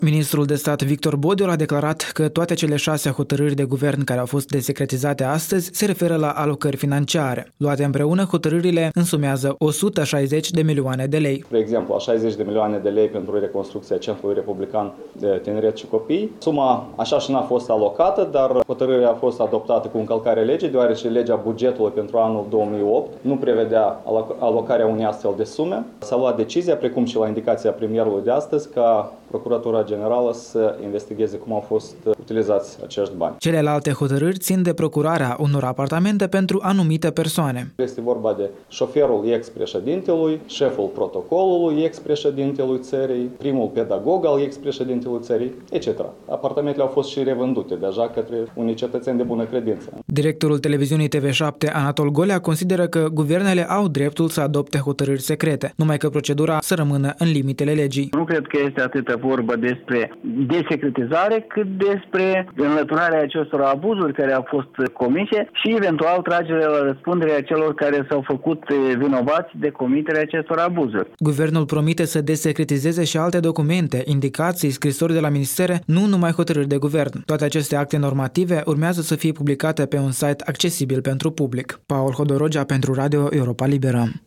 Ministrul de stat Victor Bodiul a declarat că toate cele 6 hotărâri de guvern care au fost desecretizate astăzi se referă la alocări financiare. Luate împreună, hotărârile însumează 160 de milioane de lei. De exemplu, 60 de milioane de lei pentru reconstrucția Centrului Republican de Tineret și Copii. Suma așa și n-a fost alocată, dar hotărârea a fost adoptată cu încălcarea legii, deoarece legea bugetului pentru anul 2008 nu prevedea alocarea unei astfel de sume. S-a luat decizia, precum și la indicația premierului de astăzi, ca Procuratura Generală să investigheze cum au fost utilizați acești bani. Celelalte hotărâri țin de procurarea unor apartamente pentru anumite persoane. Este vorba de șoferul ex-președintelui, șeful protocolului ex-președintelui țării, primul pedagog al ex-președintelui țării, etc. Apartamentele au fost și revândute deja către unii cetățeni de bună credință. Directorul televiziunii TV7, Anatol Golea, consideră că guvernele au dreptul să adopte hotărâri secrete, numai că procedura să rămână în limitele legii. Nu cred că este atât vorba despre desecretizare, cât despre înlăturarea acestor abuzuri care au fost comise și eventual tragerea la răspundere a celor care s-au făcut vinovați de comiterea acestor abuzuri. Guvernul promite să desecretizeze și alte documente, indicații, scrisori de la ministere, nu numai hotărâri de guvern. Toate aceste acte normative urmează să fie publicate pe un site accesibil pentru public. Paul Hodorogea pentru Radio Europa Liberă.